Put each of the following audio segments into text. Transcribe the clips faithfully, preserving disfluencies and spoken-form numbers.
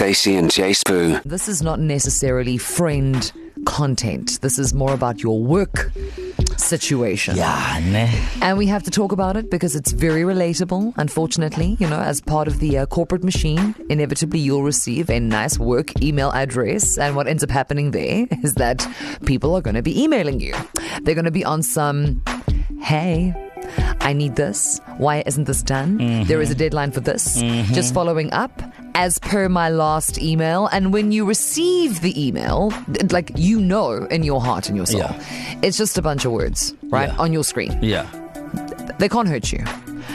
Stacey and Jay Spoo. This is not necessarily friend content. This is more about your work situation. Yeah, ne. And we have to talk about it because it's very relatable, unfortunately. You know, as part of the uh, corporate machine, inevitably you'll receive a nice work email address. And what ends up happening there is that people are going to be emailing you. They're going to be on some, hey, I need this. Why isn't this done? Mm-hmm. There is a deadline for this. Mm-hmm. Just following up as per my last email. And when you receive the email, like, you know in your heart and your soul, yeah. it's just a bunch of words, right? Yeah. On your screen. Yeah. They can't hurt you.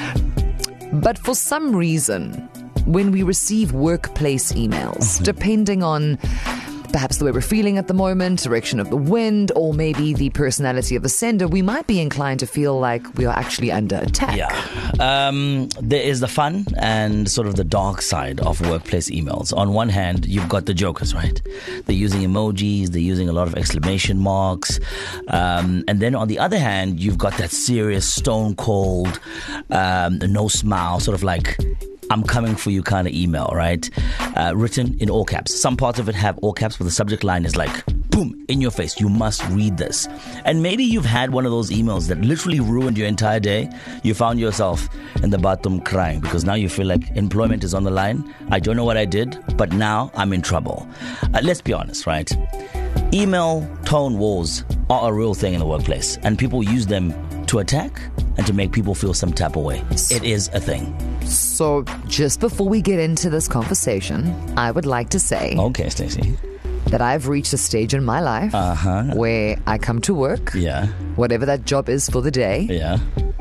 But for some reason, when we receive workplace emails, mm-hmm. depending on perhaps the way we're feeling at the moment, direction of the wind, or maybe the personality of the sender, we might be inclined to feel like we are actually under attack. Yeah. Um, there is the fun and sort of the dark side of workplace emails. On one hand, you've got the jokers, right? They're using emojis, they're using a lot of exclamation marks. Um, and then on the other hand, you've got that serious, stone cold, um, no smile, sort of like, I'm coming for you kind of email, right? Uh, written in all caps. Some parts of it have all caps, but the subject line is like, boom, in your face. You must read this. And maybe you've had one of those emails that literally ruined your entire day. You found yourself in the bathroom crying because now you feel like employment is on the line. I don't know what I did, but now I'm in trouble. Uh, let's be honest, right? Email tone wars are a real thing in the workplace, and people use them to attack and to make people feel some type of way. It is a thing. So just before we get into this conversation, I would like to say, okay, Stacey, that I've reached a stage in my life uh-huh. where I come to work, yeah, whatever that job is for the day, yeah,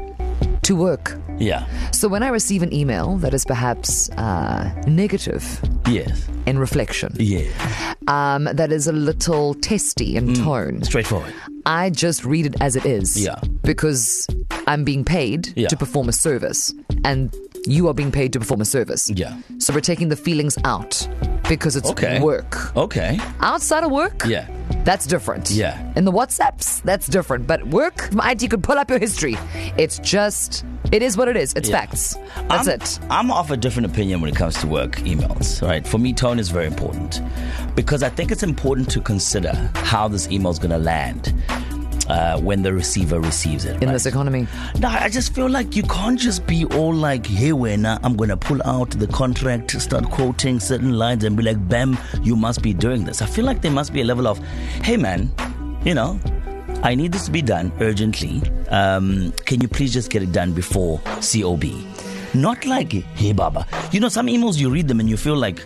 to work. Yeah. So when I receive an email that is perhaps uh, negative, yes, in reflection, yeah, um, that is a little testy in mm, tone, straightforward, I just read it as it is. Yeah. Because I'm being paid yeah. to perform a service, and you are being paid to perform a service. Yeah. So we're taking the feelings out because it's okay. work. Okay. Outside of work, yeah, that's different. Yeah. In the WhatsApps, that's different. But work, I T could pull up your history. It's just, it is what it is. It's yeah. facts. That's I'm, it. I'm of a different opinion when it comes to work emails, right? For me, tone is very important because I think it's important to consider how this email is going to land. Uh, when the receiver receives it. In right? this economy. No, I just feel like you can't just be all like, hey, when I'm going to pull out the contract, start quoting certain lines and be like, bam, you must be doing this. I feel like there must be a level of, hey, man, you know, I need this to be done urgently. Um, can you please just get it done before C O B? Not like, hey, Baba. You know, some emails you read them and you feel like,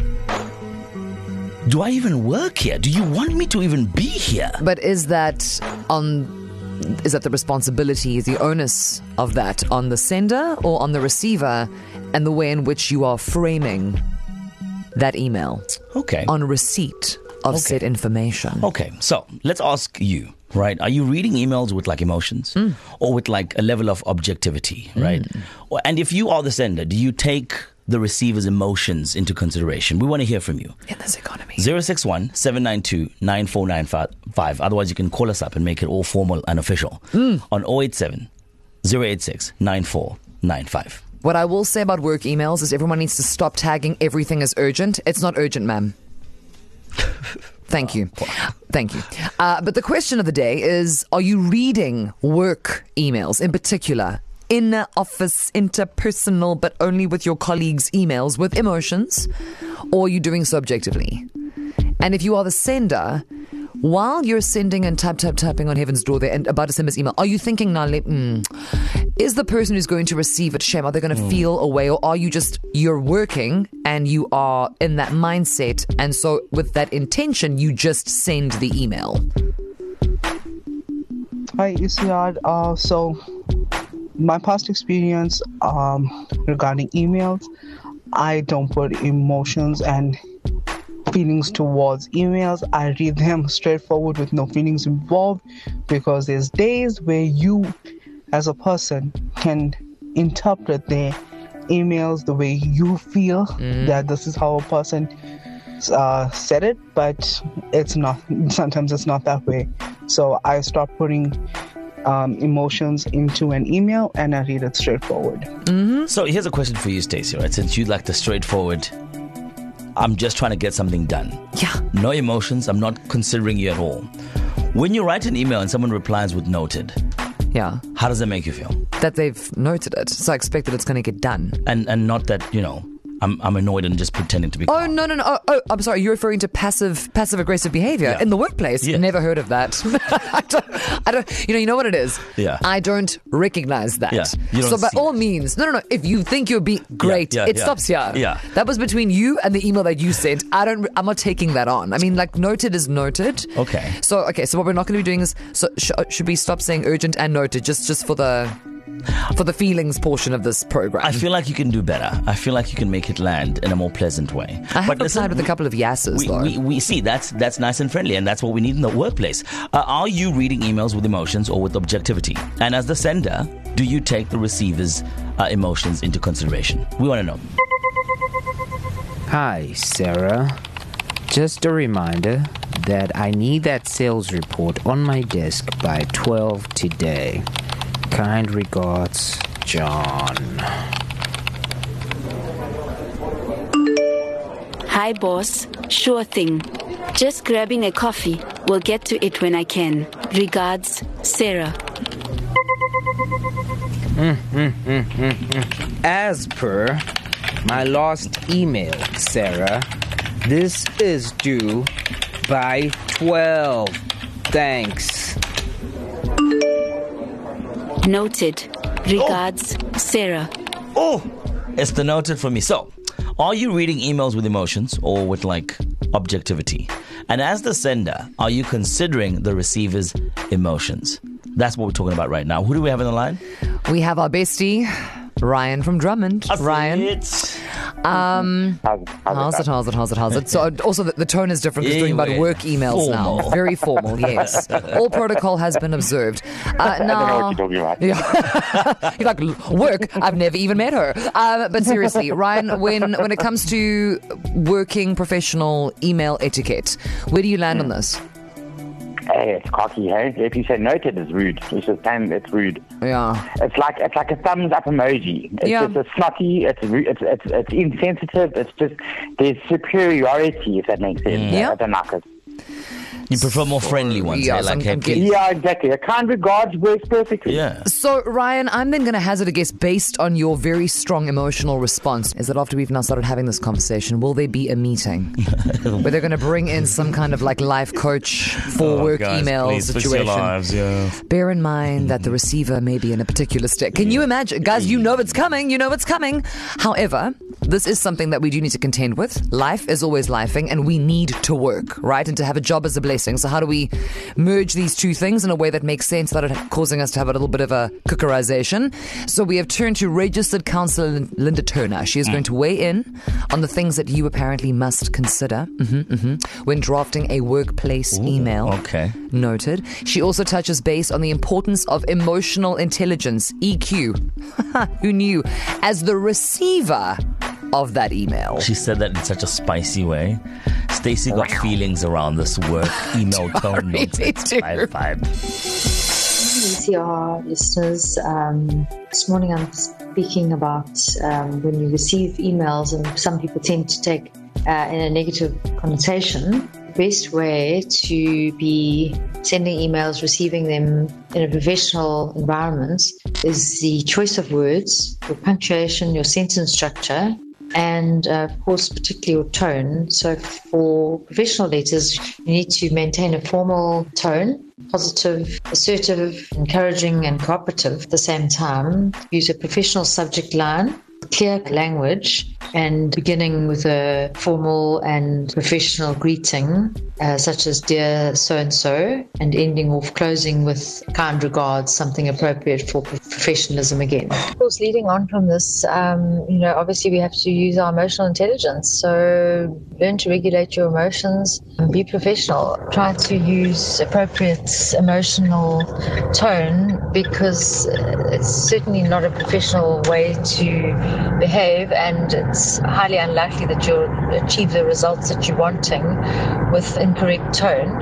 do I even work here? Do you want me to even be here? But is that on, is that the responsibility, the onus of that on the sender or on the receiver, and the way in which you are framing that email? Okay. On receipt of okay. said information. Okay, so let's ask you, right? Are you reading emails with like emotions mm. or with like a level of objectivity, right? Mm. And if you are the sender, do you take the receiver's emotions into consideration? We want to hear from you. In this economy. zero six one, seven nine two, nine four nine five. Otherwise, you can call us up and make it all formal and official mm. on zero eight seven, zero eight six, nine four nine five. What I will say about work emails is everyone needs to stop tagging everything as urgent. It's not urgent, ma'am. Thank you. Thank you. Uh, but the question of the day is, are you reading work emails in particular? Inner office, interpersonal, but only with your colleagues' emails with emotions? Or are you doing so objectively? And if you are the sender, while you're sending and tap, tap, tapping on heaven's door there and about to send this email, are you thinking, now, mm, is the person who's going to receive it, shame, are they going to mm. feel away? Or are you just, you're working and you are in that mindset, and so with that intention, you just send the email? Hi, Isiad. Uh, so... My past experience um, regarding emails, I don't put emotions and feelings towards emails. I read them straightforward with no feelings involved, because there's days where you as a person can interpret their emails the way you feel mm. that this is how a person uh, said it, but it's not. Sometimes it's not that way. So I start putting Um, emotions into an email and I read it straightforward. Mm-hmm. So here's a question for you, Stacey, right? Since you like the straightforward I'm just trying to get something done. Yeah. No emotions. I'm not considering you at all. When you write an email and someone replies with noted, Yeah. how does that make you feel? That they've noted it. So I expect that it's going to get done. And and not that, you know, I'm I'm annoyed and just pretending to be Oh, calm. no, no, no. Oh, oh, I'm sorry. You're referring to passive passive aggressive behavior Yeah. in the workplace. Yeah. Never heard of that. I, don't, I don't, you know, you know what it is? Yeah. I don't recognize that. Yeah, you don't So by see all it. means, no, no, no. If you think you're being great, yeah, it yeah. stops here. Yeah. That was between you and the email that you sent. I don't, I'm not taking that on. I mean, like, noted is noted. Okay. So, okay. So what we're not going to be doing is, so sh- should we stop saying urgent and noted just, just for the, for the feelings portion of this program? I feel like you can do better. I feel like you can make it land in a more pleasant way. I have But listen, replied with a we- couple of yeses, We, though. we, we see that's that's nice and friendly, and that's what we need in the workplace. Uh, are you reading emails with emotions or with objectivity? And as the sender, do you take the receiver's uh, emotions into consideration? We want to know. Hi, Sarah. Just a reminder that I need that sales report on my desk by twelve today. Kind regards, John. Hi, boss. Sure thing. Just grabbing a coffee. We'll get to it when I can. Regards, Sarah. As per my last email, Sarah, this is due by twelve. Thanks. Noted. Regards, Sarah. Oh, it's the noted for me. So, are you reading emails with emotions or with like objectivity? And as the sender, are you considering the receiver's emotions? That's what we're talking about right now. Who do we have on the line? We have our bestie, Ryan from Drummond. Ryan. It's Um, How's, how's, how's it, how's it, how's it, how's it? So also the, the tone is different because we're talking about Anyway, work emails formal. now. Very formal, yes. All protocol has been observed. Uh, I don't know now, what you're talking about. yeah. You're like, work? I've never even met her. Um, but seriously, Ryan, when, when it comes to working professional email etiquette, where do you land on this? Hey, it's cocky, hey? If you say noted, it's rude. It's just time, it's rude. Yeah. It's like it's like a thumbs up emoji. It's Yeah. just a snotty, it's, ru- it's it's it's insensitive, it's just, there's superiority, if that makes sense. Yeah. I don't like it. You prefer more friendly ones, Yeah, eh? Like, some- hey, I'm please. getting- Yeah, exactly. A kind regards works perfectly. Yeah. So, Ryan, I'm then going to hazard a guess based on your very strong emotional response. Is that after we've now started having this conversation, will there be a meeting where they're going to bring in some kind of like life coach for work email situation? yeah. Bear in mind that the receiver may be in a particular state. Can you imagine? Guys, you know it's coming. You know it's coming. However, this is something that we do need to contend with. Life is always lifing, and we need to work, right? And to have a job is a blessing. So how do we merge these two things in a way that makes sense without it causing us to have a little bit of a cookerization? So we have turned to registered counsellor Linda Turner. She is going to weigh in on the things that you apparently must consider mm-hmm, mm-hmm, when drafting a workplace email. Okay. Noted. She also touches base on the importance of emotional intelligence, E Q. Who knew? As the receiver of that email. She said that in such a spicy way. Stacey got feelings around this work email tone me nonsense too. vibe. vibe. E C R listeners, um, this morning I'm speaking about um, when you receive emails, and some people tend to take uh, in a negative connotation. The best way to be sending emails, receiving them in a professional environment is the choice of words, your punctuation, your sentence structure, and uh, of course, particularly your tone. So for professional letters, you need to maintain a formal tone, positive, assertive, encouraging, and cooperative at the same time. Use a professional subject line, clear language, and beginning with a formal and professional greeting, uh, such as dear so-and-so, and ending off closing with kind regards, something appropriate for professionalism again. Of course, leading on from this, um, you know, obviously we have to use our emotional intelligence. So learn to regulate your emotions and be professional. Try to use appropriate emotional tone, because it's certainly not a professional way to behave, and it's highly unlikely that you'll achieve the results that you're wanting with incorrect tone.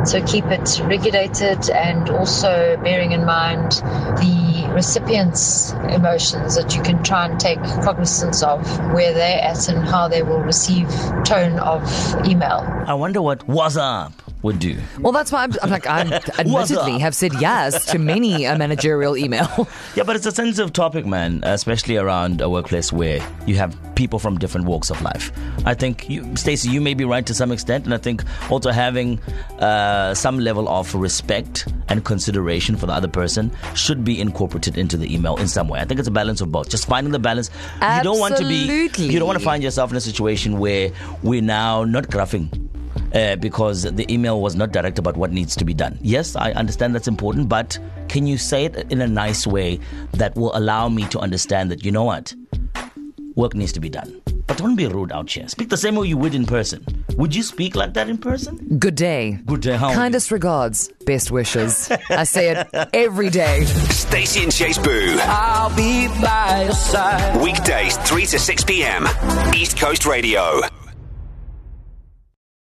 So keep it regulated, and also bearing in mind the recipient's emotions, that you can try and take cognizance of where they're at and how they will receive tone of email. I wonder what "what's up" would do. Well, that's why I'm, I'm like, I admittedly have said yes to many a managerial email. Yeah, but it's a sensitive topic, man, especially around a workplace where you have people from different walks of life. I think, you, Stacey, you may be right to some extent, and I think also having uh, some level of respect and consideration for the other person should be incorporated into the email in some way. I think it's a balance of both. Just finding the balance. Absolutely. You don't want to be. You don't want to find yourself in a situation where we're now not graphing. Uh, because the email was not direct about what needs to be done. Yes, I understand that's important, but can you say it in a nice way that will allow me to understand that, you know what, work needs to be done. But don't be rude out here. Speak the same way you would in person. Would you speak like that in person? Good day. Good day. How Kindest regards. Best wishes. I say it every day. Stacey and Chase Boo. I'll be by your side. Weekdays, three to six p.m. East Coast Radio.